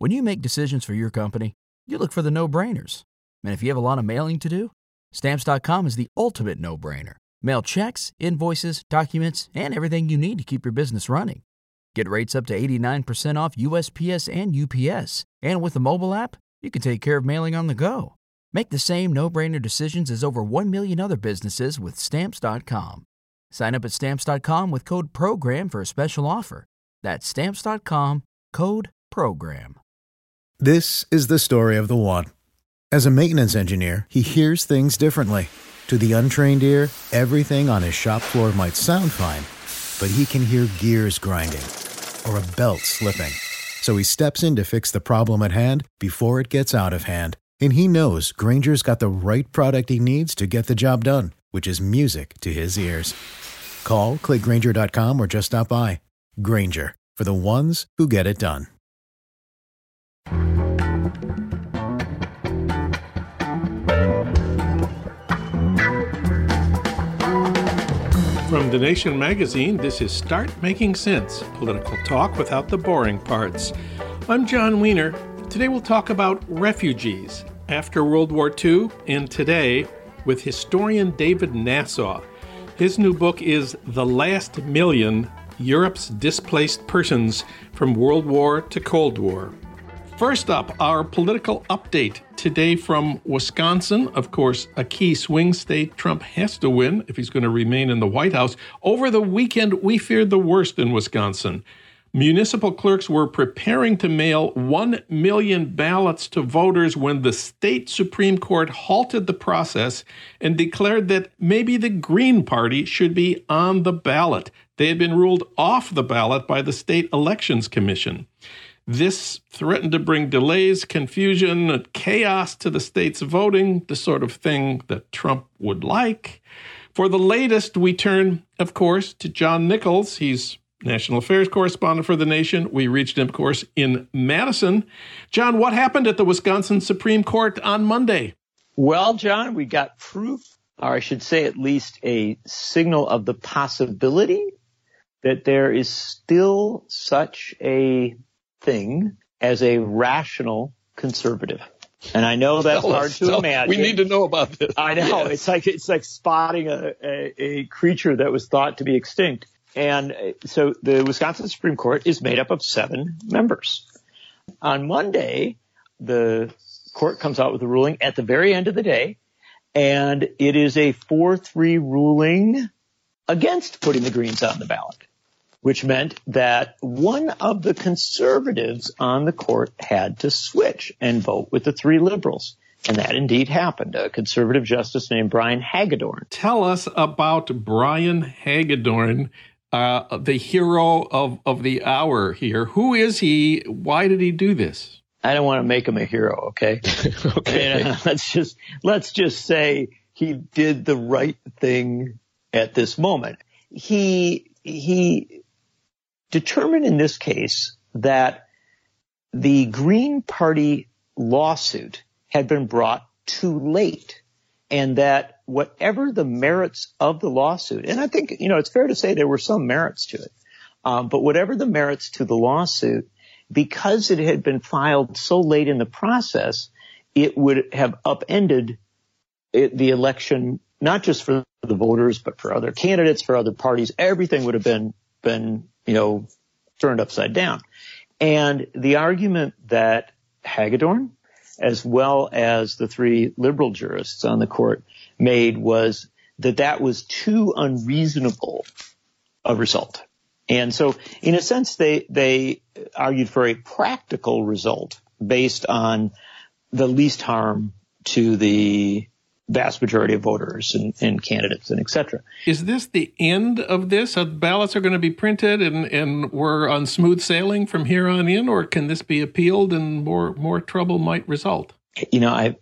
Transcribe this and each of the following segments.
When you make decisions for your company, you look for the no-brainers. And if you have a lot of mailing to do, Stamps.com is the ultimate no-brainer. Mail checks, invoices, documents, and everything you need to keep your business running. Get rates up to 89% off USPS and UPS. And with the mobile app, you can take care of mailing on the go. Make the same no-brainer decisions as over 1 million other businesses with Stamps.com. Sign up at Stamps.com with code PROGRAM for a special offer. That's Stamps.com, code PROGRAM. This is the story of the one. As a maintenance engineer, he hears things differently. To the untrained ear, everything on his shop floor might sound fine, but he can hear gears grinding or a belt slipping. So he steps in to fix the problem at hand before it gets out of hand. And he knows Grainger's got the right product he needs to get the job done, which is music to his ears. Call, click Grainger.com, or just stop by. Grainger, for the ones who get it done. From The Nation magazine, this is Start Making Sense, political talk without the boring parts. I'm John Wiener. Today we'll talk about refugees after World War II and today with historian David Nasaw. His new book is The Last Million, Europe's Displaced Persons from World War to Cold War. First up, our political update today from Wisconsin. Of course, a key swing state Trump has to win if he's going to remain in the White House. Over the weekend, we feared the worst in Wisconsin. Municipal clerks were preparing to mail 1 million ballots to voters when the state Supreme Court halted the process and declared that maybe the Green Party should be on the ballot. They had been ruled off the ballot by the State Elections Commission. This threatened to bring delays, confusion, and chaos to the state's voting, the sort of thing that Trump would like. For the latest, we turn, of course, to John Nichols. He's national affairs correspondent for The Nation. We reached him, of course, in Madison. John, what happened at the Wisconsin Supreme Court on Monday? Well, John, we got proof, or I should say at least a signal of the possibility that there is still such a thing as a rational conservative. And I know that's hard to imagine. We need to know about this. I know. Yes. It's like spotting a creature that was thought to be extinct. And so the Wisconsin Supreme Court is made up of 7 members. On Monday, the court comes out with a ruling at the very end of the day, and it is a 4-3 ruling against putting the Greens on the ballot, which meant that one of the conservatives on the court had to switch and vote with the 3 liberals. And that indeed happened. A conservative justice named Brian Hagedorn. Tell us about Brian Hagedorn, the hero of the hour here. Who is he? Why did he do this? I don't want to make him a hero, okay? Okay. Let's just say he did the right thing at this moment. He determined in this case that the Green Party lawsuit had been brought too late, and that whatever the merits of the lawsuit, and I think, it's fair to say there were some merits to it, but whatever the merits to the lawsuit, because it had been filed so late in the process, it would have upended the election, not just for the voters, but for other candidates, for other parties. Everything would have been turned upside down. And the argument that Hagedorn, as well as the 3 liberal jurists on the court, made was that was too unreasonable a result. And so, in a sense, they argued for a practical result based on the least harm to the vast majority of voters and candidates and et cetera. Is this the end of this? Ballots are going to be printed and we're on smooth sailing from here on in, or can this be appealed and more trouble might result? I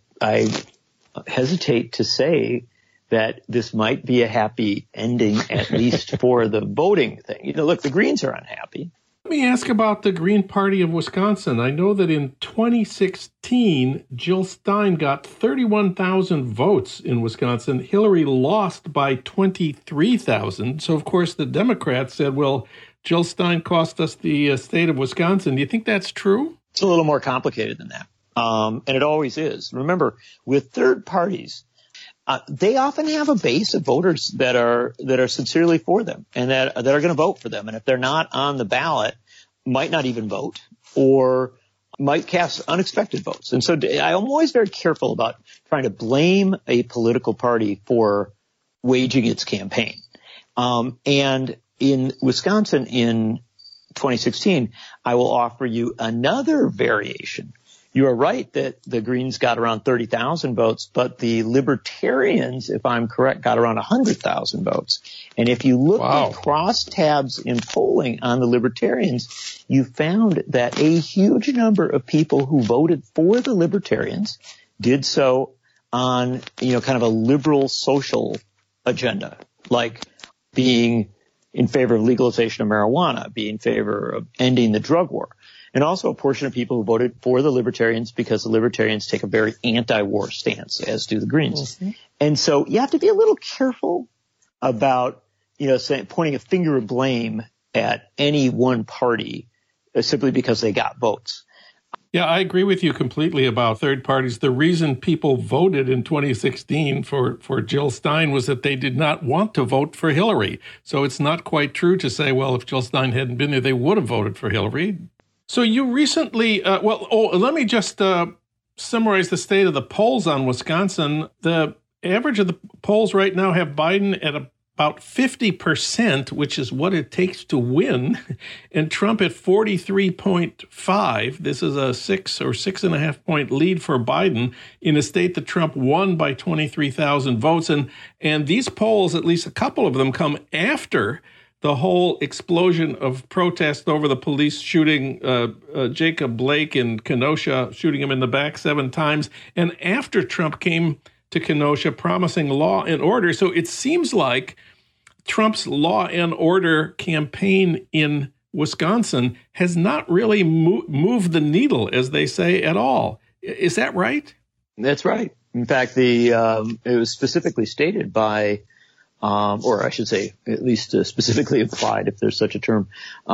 hesitate to say that this might be a happy ending, at least for the voting thing. Look, the Greens are unhappy. Let me ask about the Green Party of Wisconsin. I know that in 2016, Jill Stein got 31,000 votes in Wisconsin. Hillary lost by 23,000. So, of course, the Democrats said, well, Jill Stein cost us the state of Wisconsin. Do you think that's true? It's a little more complicated than that. And it always is. Remember, with third parties, they often have a base of voters that are sincerely for them and that are going to vote for them. And if they're not on the ballot, might not even vote or might cast unexpected votes. And so I'm always very careful about trying to blame a political party for waging its campaign. And in Wisconsin in 2016, I will offer you another variation. You are right that the Greens got around 30,000 votes, but the Libertarians, if I'm correct, got around 100,000 votes. And if you look at crosstabs in polling on the Libertarians, you found that a huge number of people who voted for the Libertarians did so on, kind of a liberal social agenda, like being in favor of legalization of marijuana, being in favor of ending the drug war. And also a portion of people who voted for the Libertarians because the Libertarians take a very anti-war stance, as do the Greens. Mm-hmm. And so you have to be a little careful about, pointing a finger of blame at any one party simply because they got votes. Yeah, I agree with you completely about third parties. The reason people voted in 2016 for Jill Stein was that they did not want to vote for Hillary. So it's not quite true to say, well, if Jill Stein hadn't been there, they would have voted for Hillary. So you recently, let me just summarize the state of the polls on Wisconsin. The average of the polls right now have Biden at about 50%, which is what it takes to win, and Trump at 43.5. This is a 6 or 6.5 point lead for Biden in a state that Trump won by 23,000 votes. And these polls, at least a couple of them, come after the whole explosion of protest over the police shooting Jacob Blake in Kenosha, shooting him in the back 7 times, and after Trump came to Kenosha promising law and order. So it seems like Trump's law and order campaign in Wisconsin has not really moved the needle, as they say, at all. Is that right? That's right. In fact, it was specifically stated by or I should say, at least specifically implied, if there's such a term,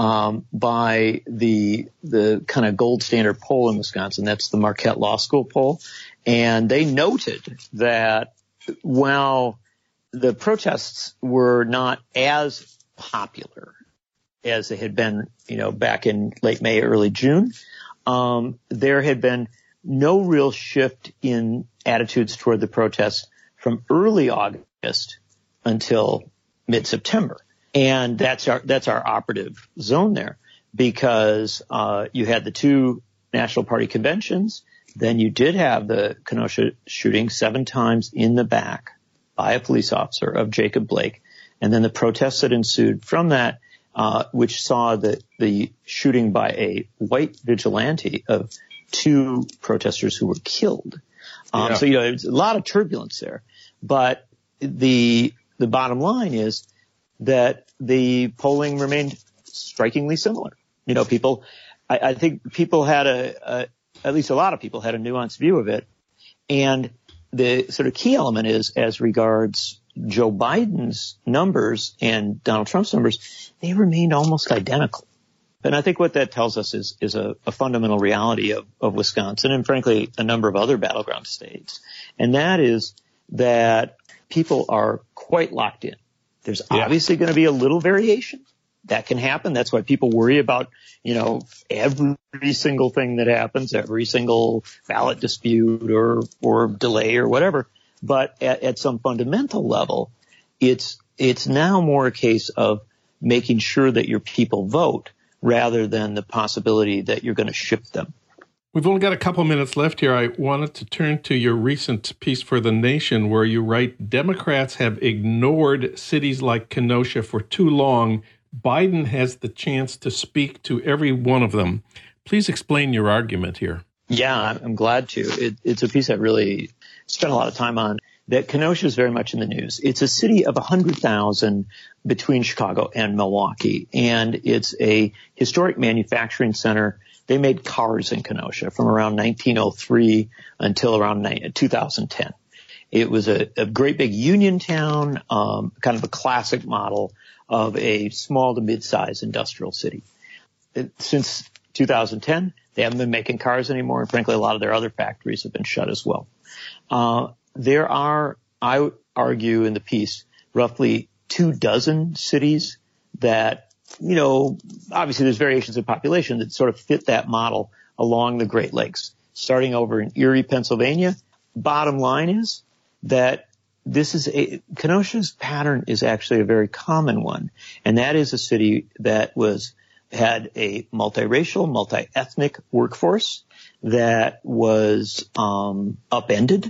by the kind of gold standard poll in Wisconsin. That's the Marquette Law School poll. And they noted that while the protests were not as popular as they had been, back in late May, early June, there had been no real shift in attitudes toward the protests from early August until mid-September. And that's our operative zone there, because you had the 2 National Party conventions. Then you did have the Kenosha shooting 7 times in the back by a police officer of Jacob Blake. And then the protests that ensued from that, which saw the shooting by a white vigilante of 2 protesters who were killed. So, there's a lot of turbulence there. But the bottom line is that the polling remained strikingly similar. I think people had at least a lot of people had a nuanced view of it. And the sort of key element is, as regards Joe Biden's numbers and Donald Trump's numbers, they remained almost identical. And I think what that tells us is a fundamental reality of Wisconsin and, frankly, a number of other battleground states. And that is that people are quite locked in. There's obviously going to be a little variation. That can happen. That's why people worry about, every single thing that happens, every single ballot dispute or delay or whatever. But at some fundamental level, it's now more a case of making sure that your people vote rather than the possibility that you're going to ship them. We've only got a couple minutes left here. I wanted to turn to your recent piece for The Nation, where you write, Democrats have ignored cities like Kenosha for too long. Biden has the chance to speak to every one of them. Please explain your argument here. Yeah, I'm glad to. It's a piece I really spent a lot of time on. That Kenosha is very much in the news. It's a city of 100,000 between Chicago and Milwaukee, and it's a historic manufacturing center. They made cars in Kenosha from around 1903 until around 2010. It was a great big union town, kind of a classic model of a small to mid-sized industrial city. Since 2010, They haven't been making cars anymore, and frankly, a lot of their other factories have been shut as well. There are, I would argue in the piece, roughly 24 cities that, obviously there's variations in population that sort of fit that model along the Great Lakes. Starting over in Erie, Pennsylvania, bottom line is that Kenosha's pattern is actually a very common one, and that is a city that had a multiracial, multi-ethnic workforce that was upended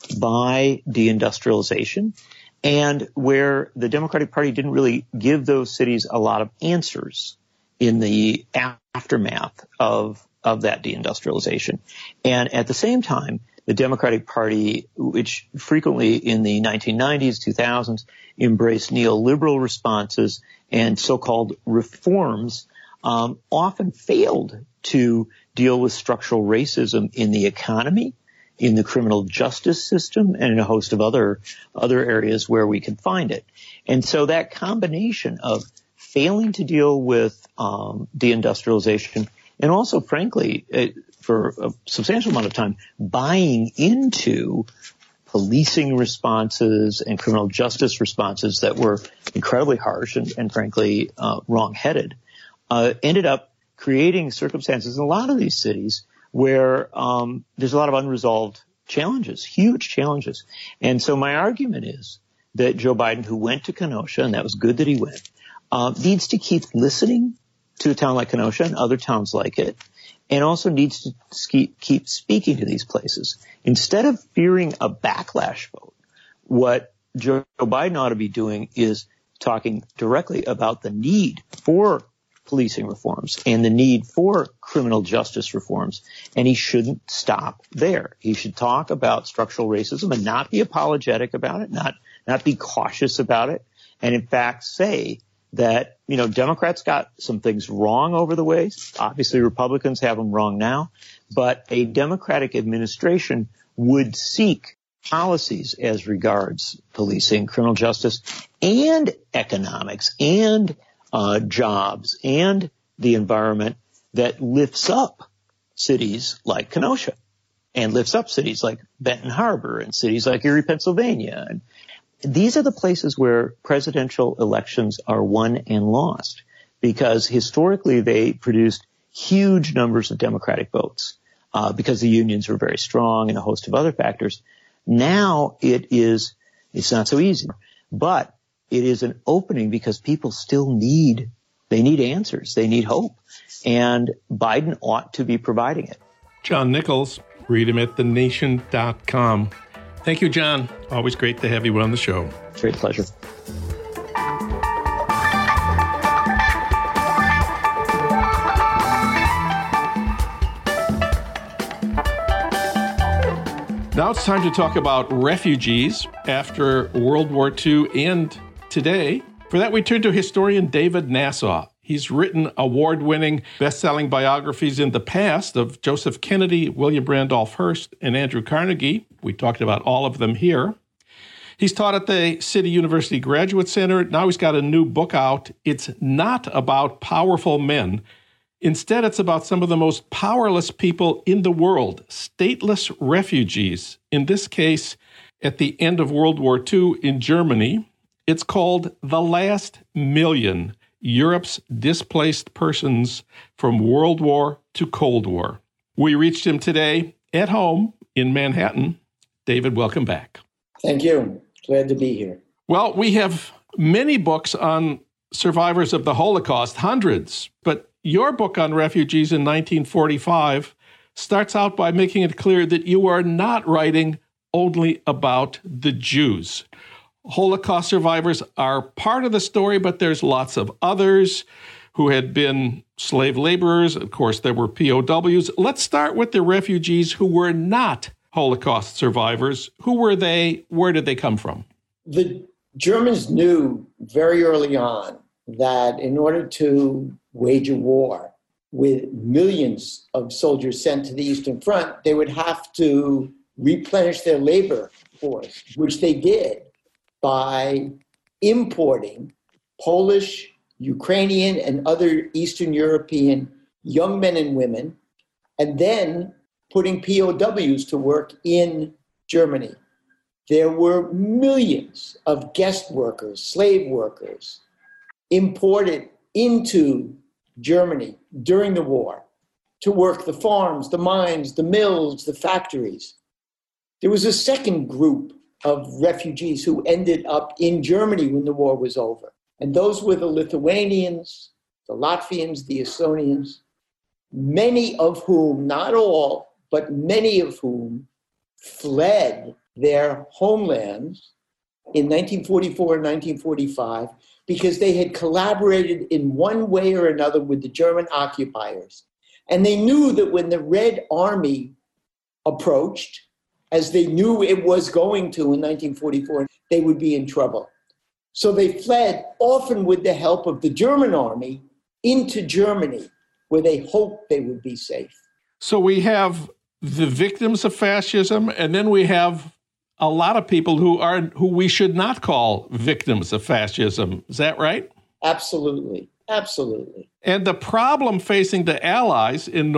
by deindustrialization, and where the Democratic Party didn't really give those cities a lot of answers in the aftermath of that deindustrialization. And at the same time, the Democratic Party, which frequently in the 1990s, 2000s, embraced neoliberal responses and so-called reforms, often failed to deal with structural racism in the economy, in the criminal justice system, and in a host of other areas where we can find it. And so that combination of failing to deal with deindustrialization and also, frankly, for a substantial amount of time, buying into policing responses and criminal justice responses that were incredibly harsh and frankly, wrong-headed, ended up creating circumstances in a lot of these cities where there's a lot of unresolved challenges, huge challenges. And so my argument is that Joe Biden, who went to Kenosha, and that was good that he went, needs to keep listening to a town like Kenosha and other towns like it, and also needs to keep speaking to these places. Instead of fearing a backlash vote, what Joe Biden ought to be doing is talking directly about the need for policing reforms and the need for criminal justice reforms, and he shouldn't stop there. He should talk about structural racism and not be apologetic about it, not be cautious about it, and in fact say that, Democrats got some things wrong over the way. Obviously, Republicans have them wrong now, but a Democratic administration would seek policies as regards policing, criminal justice, and economics, and jobs, and the environment that lifts up cities like Kenosha, and lifts up cities like Benton Harbor, and cities like Erie, Pennsylvania. And these are the places where presidential elections are won and lost, because historically they produced huge numbers of Democratic votes, because the unions were very strong and a host of other factors. Now it's not so easy, but it is an opening because people still need answers. They need hope. And Biden ought to be providing it. John Nichols, read him at thenation.com. Thank you, John. Always great to have you on the show. Great pleasure. Now it's time to talk about refugees after World War II and today. For that, we turn to historian David Nasaw. He's written award-winning, best-selling biographies in the past of Joseph Kennedy, William Randolph Hearst, and Andrew Carnegie. We talked about all of them here. He's taught at the City University Graduate Center. Now he's got a new book out. It's not about powerful men. Instead, it's about some of the most powerless people in the world, stateless refugees. In this case, at the end of World War II in Germany. It's called The Last Million, Europe's Displaced Persons from World War to Cold War. We reached him today at home in Manhattan. David, welcome back. Thank you. Glad to be here. Well, we have many books on survivors of the Holocaust, hundreds, but your book on refugees in 1945 starts out by making it clear that you are not writing only about the Jews. Holocaust survivors are part of the story, but there's lots of others who had been slave laborers. Of course, there were POWs. Let's start with the refugees who were not Holocaust survivors. Who were they? Where did they come from? The Germans knew very early on that in order to wage a war with millions of soldiers sent to the Eastern Front, they would have to replenish their labor force, which they did by importing Polish, Ukrainian, and other Eastern European young men and women and then putting POWs to work in Germany. There were millions of guest workers, slave workers, imported into Germany during the war to work the farms, the mines, the mills, the factories. There was a second group of refugees who ended up in Germany when the war was over. And those were the Lithuanians, the Latvians, the Estonians, many of whom, not all, but many of whom fled their homelands in 1944 and 1945 because they had collaborated in one way or another with the German occupiers. And they knew that when the Red Army approached, as they knew it was going to in 1944, they would be in trouble. So they fled, often with the help of the German army, into Germany, where they hoped they would be safe. So we have the victims of fascism, and then we have a lot of people who we should not call victims of fascism. Is that right? Absolutely. Absolutely. And the problem facing the Allies in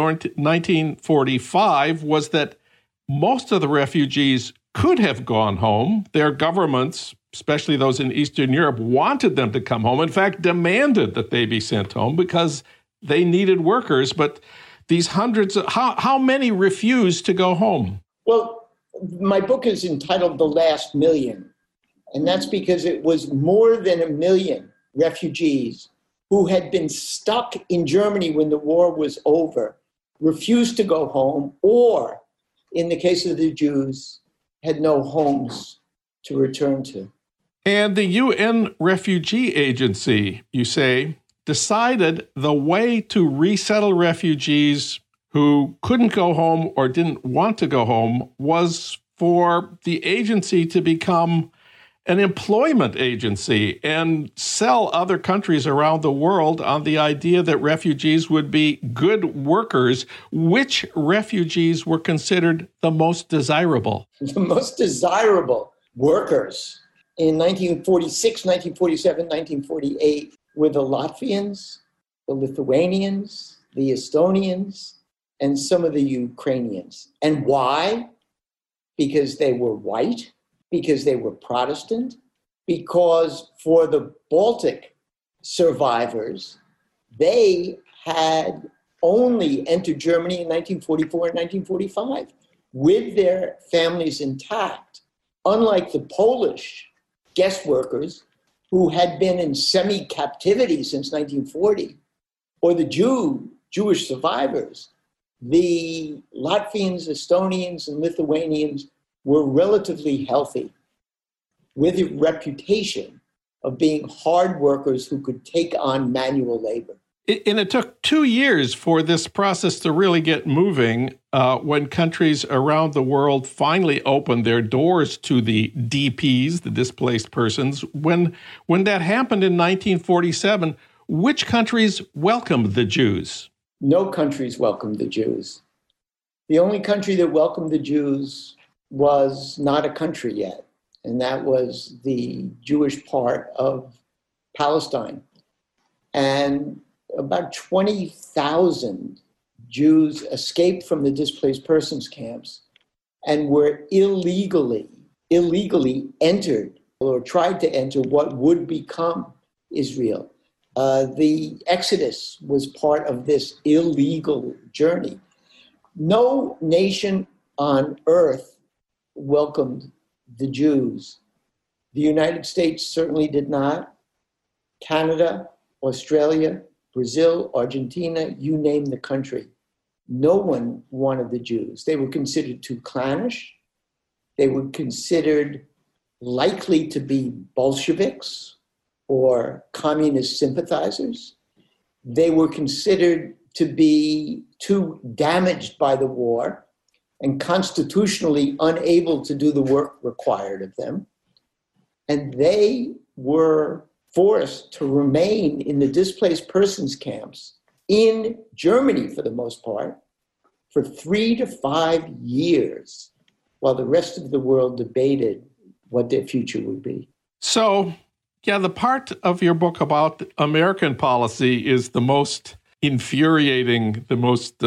1945 was that most of the refugees could have gone home. Their governments, especially those in Eastern Europe, wanted them to come home. In fact, demanded that they be sent home because they needed workers. But these hundreds, how many refused to go home? Well, my book is entitled The Last Million. And that's because it was more than 1 million refugees who had been stuck in Germany when the war was over, refused to go home, or, in the case of the Jews, had no homes to return to. And the UN Refugee Agency, you say, decided the way to resettle refugees who couldn't go home or didn't want to go home was for the agency to become an employment agency and sell other countries around the world on the idea that refugees would be good workers. Which refugees were considered the most desirable? The most desirable workers in 1946, 1947, 1948 were the Latvians, the Lithuanians, the Estonians, and some of the Ukrainians. And why? Because they were white, because they were Protestant, because for the Baltic survivors, they had only entered Germany in 1944 and 1945 with their families intact, unlike the Polish guest workers who had been in semi-captivity since 1940, or the Jewish survivors. The Latvians, Estonians, and Lithuanians were relatively healthy, with a reputation of being hard workers who could take on manual labor. And it took 2 years for this process to really get moving when countries around the world finally opened their doors to the DPs, the displaced persons. When that happened in 1947, which countries welcomed the Jews? No countries welcomed the Jews. The only country that welcomed the Jews was not a country yet, and that was the Jewish part of Palestine. And about 20,000 Jews escaped from the displaced persons camps and were illegally entered or tried to enter what would become Israel. The Exodus was part of this illegal journey. No nation on earth welcomed the Jews. The United States certainly did not. Canada, Australia, Brazil, Argentina, you name the country. No one wanted the Jews. They were considered too clannish. They were considered likely to be Bolsheviks or communist sympathizers. They were considered to be too damaged by the war and constitutionally unable to do the work required of them. And they were forced to remain in the displaced persons camps in Germany, for the most part, for 3 to 5 years, while the rest of the world debated what their future would be. So, yeah, the part of your book about American policy is the most infuriating, the most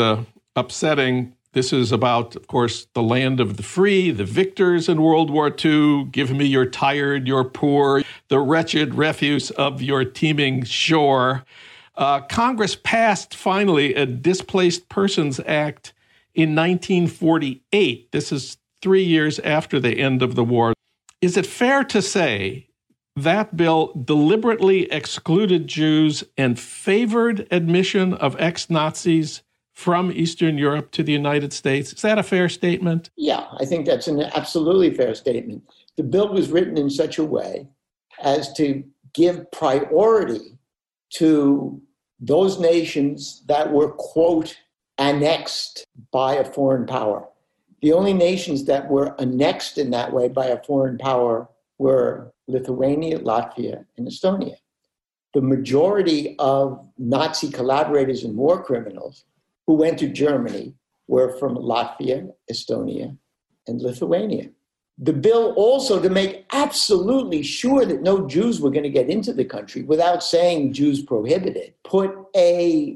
upsetting. This is about, of course, the land of the free, the victors in World War II. Give me your tired, your poor, the wretched refuse of your teeming shore. Congress passed, finally, a Displaced Persons Act in 1948. This is 3 years after the end of the war. Is it fair to say that bill deliberately excluded Jews and favored admission of ex-Nazis from Eastern Europe to the United States? Is that a fair statement? Yeah, I think that's an absolutely fair statement. The bill was written in such a way as to give priority to those nations that were, quote, annexed by a foreign power. The only nations that were annexed in that way by a foreign power were Lithuania, Latvia, and Estonia. The majority of Nazi collaborators and war criminals who went to Germany were from Latvia, Estonia, and Lithuania. The bill also, to make absolutely sure that no Jews were going to get into the country without saying Jews prohibited, put a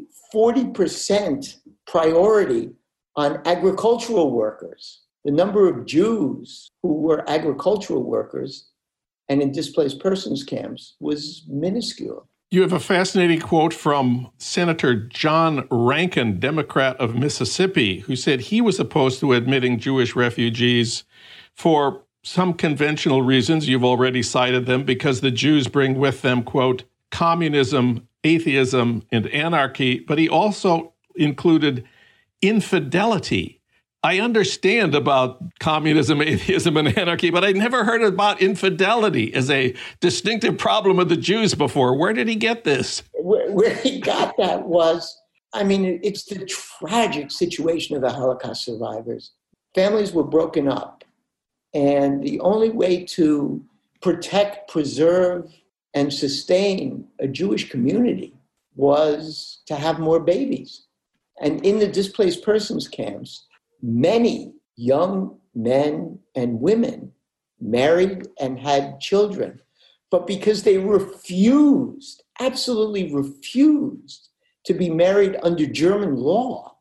40% priority on agricultural workers. The number of Jews who were agricultural workers and in displaced persons camps was minuscule. You have a fascinating quote from Senator John Rankin, Democrat of Mississippi, who said he was opposed to admitting Jewish refugees for some conventional reasons. You've already cited them, because the Jews bring with them, quote, communism, atheism, and anarchy. But he also included infidelity. I understand about communism, atheism, and anarchy, but I'd never heard about infidelity as a distinctive problem of the Jews before. Where did he get this? Where he got that was, it's the tragic situation of the Holocaust survivors. Families were broken up, and the only way to protect, preserve, and sustain a Jewish community was to have more babies. And in the displaced persons camps, many young men and women married and had children, but because they absolutely refused to be married under German law,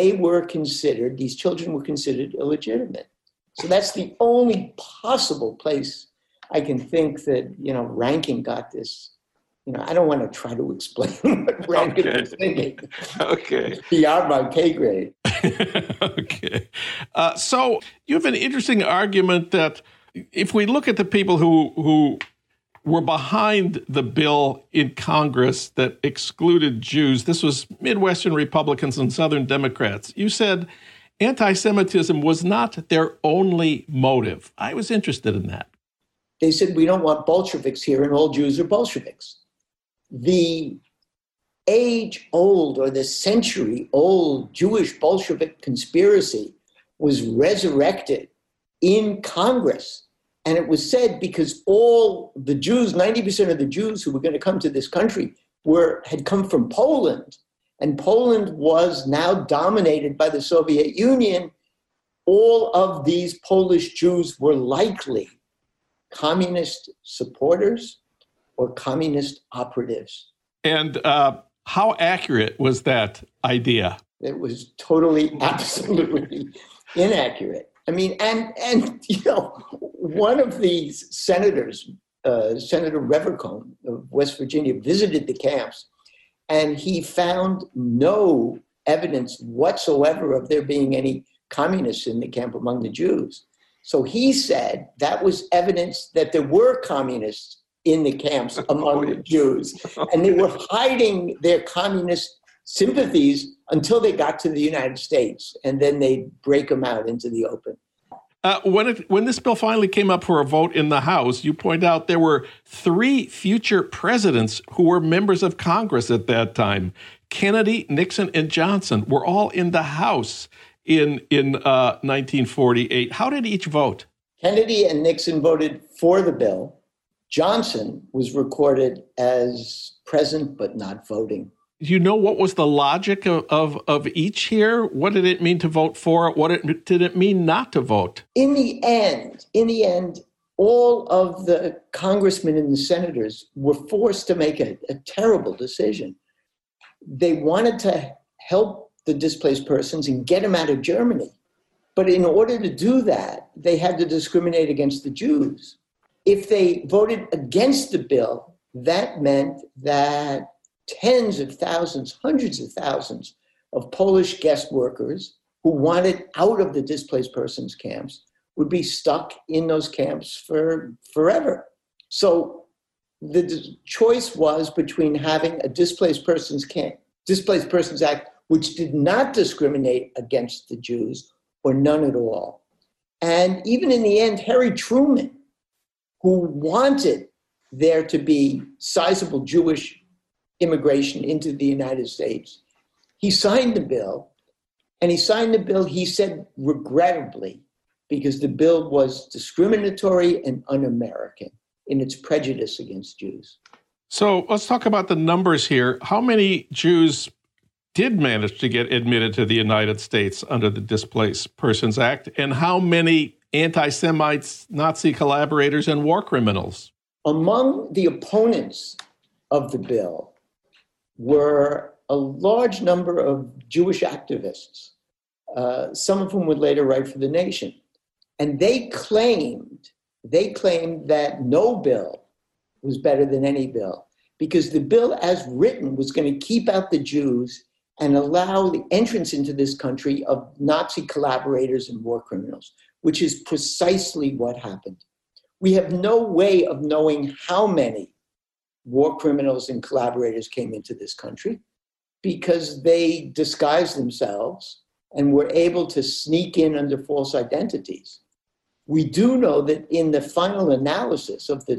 these children were considered illegitimate. So that's the only possible place I can think that, Rankin got this. I don't want to try to explain what Rankin was thinking. Okay. It's beyond my pay grade. Okay. So you have an interesting argument that if we look at the people who were behind the bill in Congress that excluded Jews, this was Midwestern Republicans and Southern Democrats. You said anti-Semitism was not their only motive. I was interested in that. They said, we don't want Bolsheviks here, and all Jews are Bolsheviks. The age-old or the century-old Jewish Bolshevik conspiracy was resurrected in Congress. And it was said because all the Jews, 90% of the Jews who were going to come to this country had come from Poland. And Poland was now dominated by the Soviet Union. All of these Polish Jews were likely communist supporters or communist operatives. And how accurate was that idea? It was totally, absolutely inaccurate. One of these senators, Senator Revercomb of West Virginia, visited the camps, and he found no evidence whatsoever of there being any communists in the camp among the Jews. So he said that was evidence that there were communists in the camps among the Jews, and they were hiding their communist sympathies until they got to the United States, and then they'd break them out into the open. When this bill finally came up for a vote in the House, you point out there were 3 future presidents who were members of Congress at that time. Kennedy, Nixon, and Johnson were all in the House in 1948. How did each vote? Kennedy and Nixon voted for the bill. Johnson was recorded as present but not voting. Do you know what was the logic of each here? What did it mean to vote for? Did it mean not to vote? In the end, all of the congressmen and the senators were forced to make a terrible decision. They wanted to help the displaced persons and get them out of Germany. But in order to do that, they had to discriminate against the Jews. If they voted against the bill, that meant that tens of thousands, hundreds of thousands of Polish guest workers who wanted out of the displaced persons camps would be stuck in those camps for forever. So the choice was between having a Displaced Persons Act, which did not discriminate against the Jews, or none at all. And even in the end, Harry Truman, who wanted there to be sizable Jewish immigration into the United States, he signed the bill. And he signed the bill, he said, regrettably, because the bill was discriminatory and un-American in its prejudice against Jews. So let's talk about the numbers here. How many Jews did manage to get admitted to the United States under the Displaced Persons Act? And how many anti-Semites, Nazi collaborators, and war criminals? Among the opponents of the bill were a large number of Jewish activists, some of whom would later write for The Nation. And they claimed that no bill was better than any bill, because the bill as written was going to keep out the Jews and allow the entrance into this country of Nazi collaborators and war criminals, which is precisely what happened. We have no way of knowing how many war criminals and collaborators came into this country, because they disguised themselves and were able to sneak in under false identities. We do know that in the final analysis of the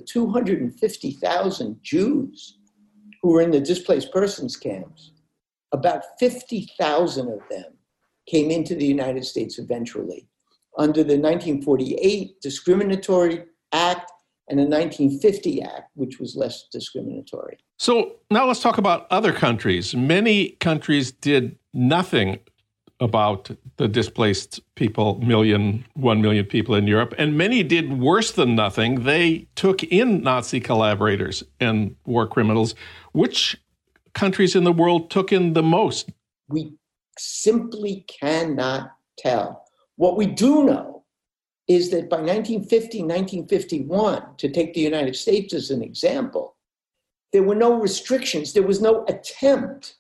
250,000 Jews who were in the displaced persons camps, about 50,000 of them came into the United States eventually under the 1948 Discriminatory Act and the 1950 Act, which was less discriminatory. So now let's talk about other countries. Many countries did nothing about the displaced people, 1 million people in Europe, and many did worse than nothing. They took in Nazi collaborators and war criminals. Which countries in the world took in the most? We simply cannot tell. What we do know is that by 1950, 1951, to take the United States as an example, there were no restrictions. There was no attempt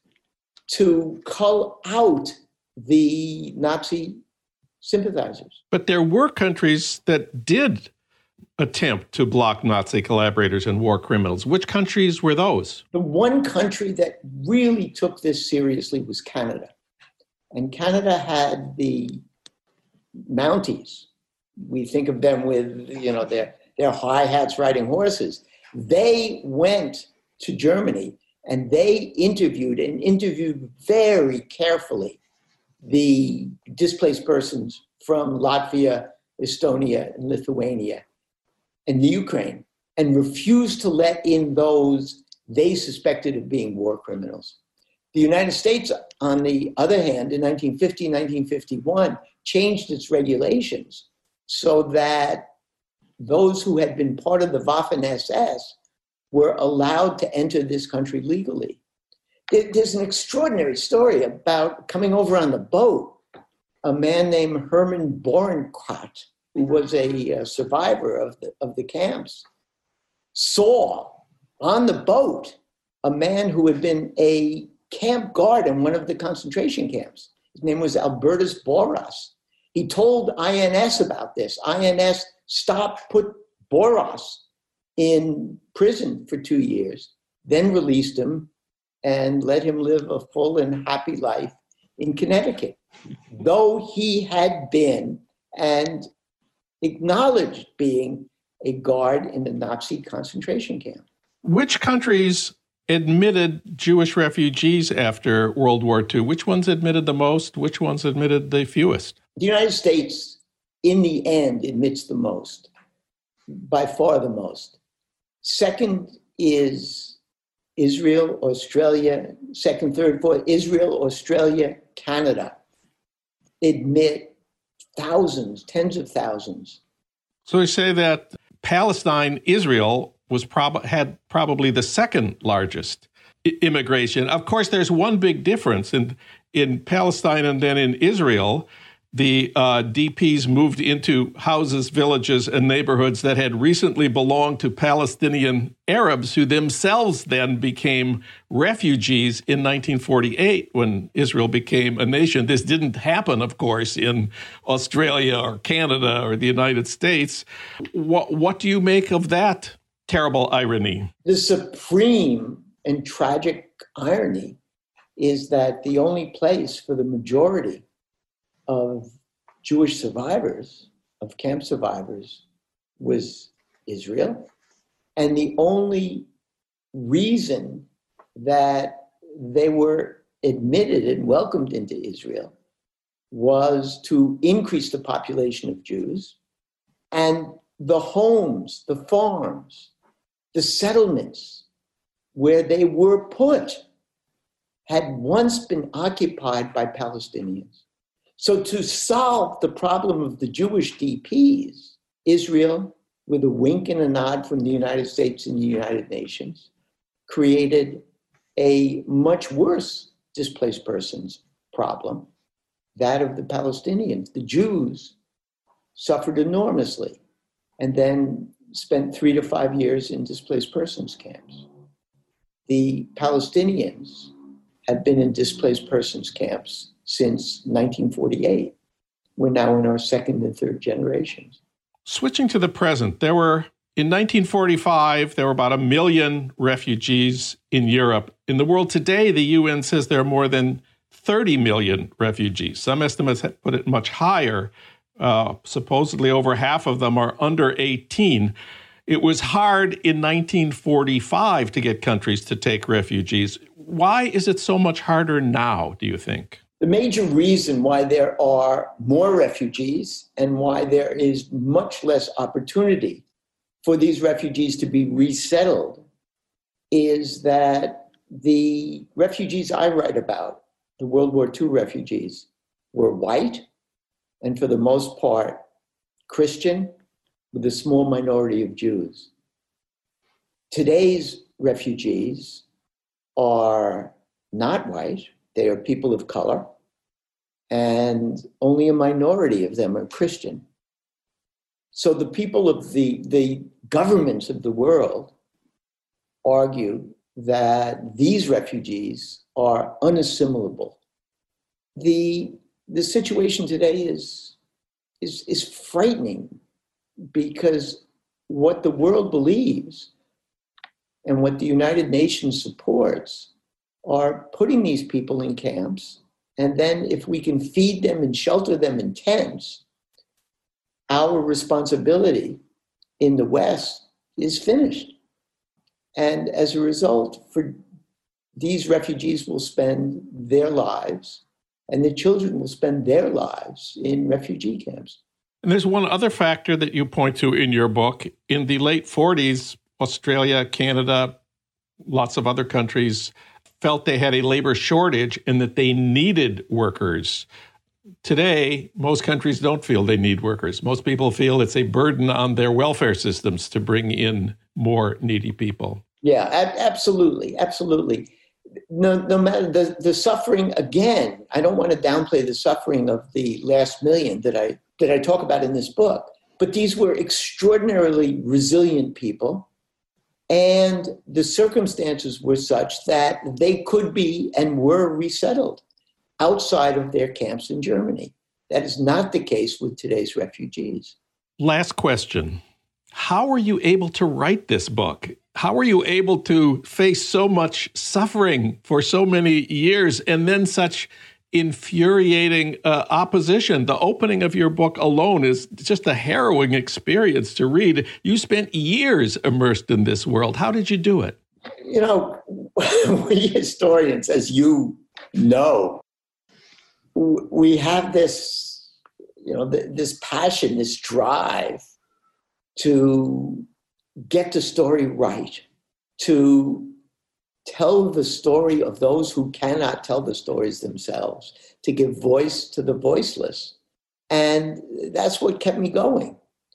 to cull out the Nazi sympathizers. But there were countries that did attempt to block Nazi collaborators and war criminals. Which countries were those? The one country that really took this seriously was Canada. And Canada had the Mounties. We think of them with, their high hats riding horses. They went to Germany and they interviewed very carefully the displaced persons from Latvia, Estonia, and Lithuania, and the Ukraine, and refused to let in those they suspected of being war criminals. The United States, on the other hand, in 1950, 1951, changed its regulations so that those who had been part of the Waffen-SS were allowed to enter this country legally. There's an extraordinary story about coming over on the boat. A man named Herman Borenkrat, who was a survivor of the camps, saw on the boat a man who had been a camp guard in one of the concentration camps. His name was Albertus Boras. He told INS about this. INS put Boras in prison for 2 years, then released him and let him live a full and happy life in Connecticut, though he had been and acknowledged being a guard in the Nazi concentration camp. Which countries admitted Jewish refugees after World War II? Which ones admitted the most? Which ones admitted the fewest? The United States, in the end, admits the most, by far the most. Second is Israel, Australia. Second, third, fourth, Israel, Australia, Canada admit thousands, tens of thousands. So we say that Palestine, Israel, had probably the second largest immigration. Of course, there's one big difference. in Palestine and then in Israel, the DPs moved into houses, villages, and neighborhoods that had recently belonged to Palestinian Arabs, who themselves then became refugees in 1948 when Israel became a nation. This didn't happen, of course, in Australia or Canada or the United States. What do you make of that terrible irony? The supreme and tragic irony is that the only place for the majority of Jewish survivors, of camp survivors, was Israel. And the only reason that they were admitted and welcomed into Israel was to increase the population of Jews. And the homes, the farms, the settlements where they were put had once been occupied by Palestinians. So to solve the problem of the Jewish DPs, Israel, with a wink and a nod from the United States and the United Nations, created a much worse displaced persons problem, that of the Palestinians. The Jews suffered enormously and then spent 3 to 5 years in displaced persons camps. The Palestinians had been in displaced persons camps since 1948. We're now in our second and third generations. Switching to the present, in 1945, there were about 1 million refugees in Europe. In the world today, the UN says there are more than 30 million refugees. Some estimates put it much higher. Supposedly over half of them are under 18. It was hard in 1945 to get countries to take refugees. Why is it so much harder now, do you think? The major reason why there are more refugees and why there is much less opportunity for these refugees to be resettled is that the refugees I write about, the World War II refugees, were white and for the most part Christian, with a small minority of Jews. Today's refugees are not white. They are people of color, and only a minority of them are Christian. So the people of the governments of the world argue that these refugees are unassimilable. The situation today is frightening because what the world believes and what the United Nations supports are putting these people in camps, and then if we can feed them and shelter them in tents, our responsibility in the West is finished. And as a result, these refugees will spend their lives, and the children will spend their lives in refugee camps. And there's one other factor that you point to in your book. In the late 40s, Australia, Canada, lots of other countries felt they had a labor shortage and that they needed workers. Today, most countries don't feel they need workers. Most people feel it's a burden on their welfare systems to bring in more needy people. Yeah, absolutely, absolutely. No matter the suffering, again, I don't want to downplay the suffering of the last million that I talk about in this book, but these were extraordinarily resilient people. And the circumstances were such that they could be and were resettled outside of their camps in Germany. That is not the case with today's refugees. Last question. How were you able to write this book? How were you able to face so much suffering for so many years and then such infuriating opposition? The opening of your book alone is just a harrowing experience to read. You spent years immersed in this world. How did you do it? You know, we historians, as you know, we have this, this passion, this drive to get the story right, to tell the story of those who cannot tell the stories themselves, to give voice to the voiceless. And that's what kept me going.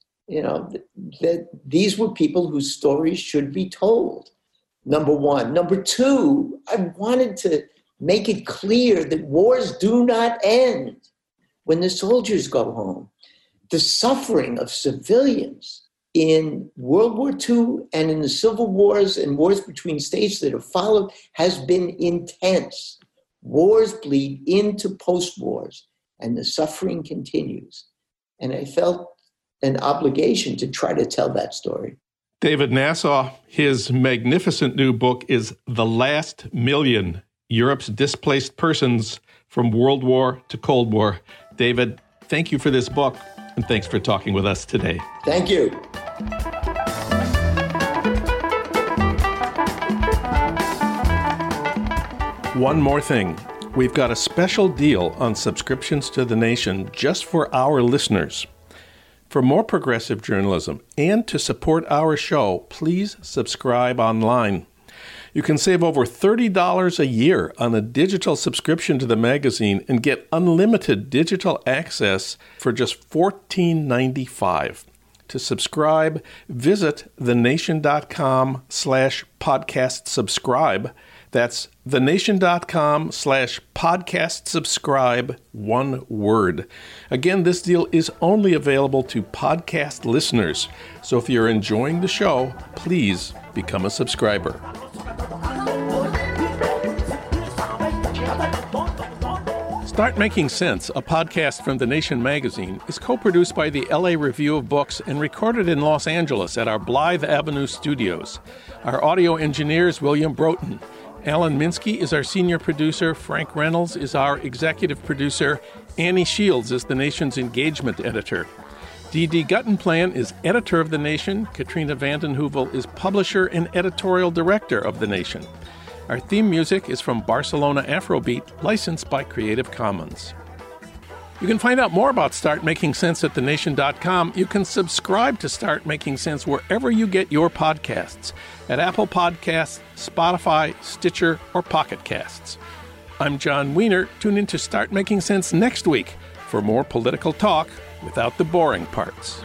That these were people whose stories should be told, number one. Number two, I wanted to make it clear that wars do not end when the soldiers go home. The suffering of civilians in World War II and in the civil wars and wars between states that have followed has been intense. Wars bleed into post-wars, and the suffering continues. And I felt an obligation to try to tell that story. David Nasaw, his magnificent new book is The Last Million, Europe's Displaced Persons from World War to Cold War. David, thank you for this book, and thanks for talking with us today. Thank you. One more thing. We've got a special deal on subscriptions to The Nation just for our listeners. For more progressive journalism and to support our show, please subscribe online. You can save over $30 a year on a digital subscription to the magazine and get unlimited digital access for just $14.95. To subscribe, visit thenation.com/podcast subscribe. That's thenation.com/podcast subscribe, one word. Again, this deal is only available to podcast listeners. So if you're enjoying the show, please become a subscriber. Start Making Sense, a podcast from The Nation magazine, is co-produced by the LA Review of Books and recorded in Los Angeles at our Blythe Avenue studios. Our audio engineer is William Broughton. Alan Minsky is our senior producer. Frank Reynolds is our executive producer. Annie Shields is The Nation's engagement editor. D.D. Guttenplan is editor of The Nation. Katrina vanden Heuvel is publisher and editorial director of The Nation. Our theme music is from Barcelona Afrobeat, licensed by Creative Commons. You can find out more about Start Making Sense at thenation.com. You can subscribe to Start Making Sense wherever you get your podcasts, at Apple Podcasts, Spotify, Stitcher, or Pocket Casts. I'm John Wiener. Tune in to Start Making Sense next week for more political talk without the boring parts.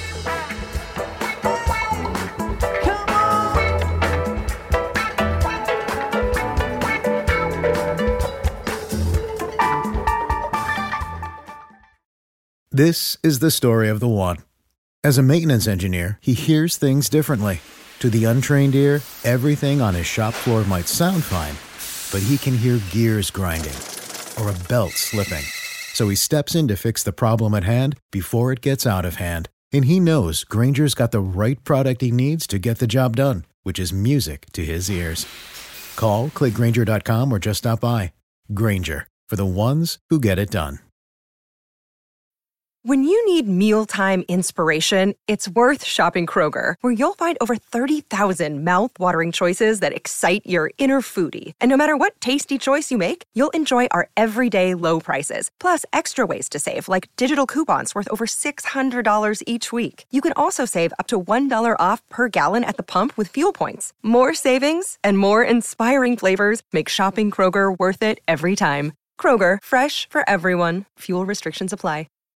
This is the story of the one. As a maintenance engineer, he hears things differently. To the untrained ear, everything on his shop floor might sound fine, but he can hear gears grinding or a belt slipping. So he steps in to fix the problem at hand before it gets out of hand. And he knows Grainger's got the right product he needs to get the job done, which is music to his ears. Call, click Grainger.com, or just stop by. Grainger, for the ones who get it done. When you need mealtime inspiration, it's worth shopping Kroger, where you'll find over 30,000 mouth-watering choices that excite your inner foodie. And no matter what tasty choice you make, you'll enjoy our everyday low prices, plus extra ways to save, like digital coupons worth over $600 each week. You can also save up to $1 off per gallon at the pump with fuel points. More savings and more inspiring flavors make shopping Kroger worth it every time. Kroger, fresh for everyone. Fuel restrictions apply.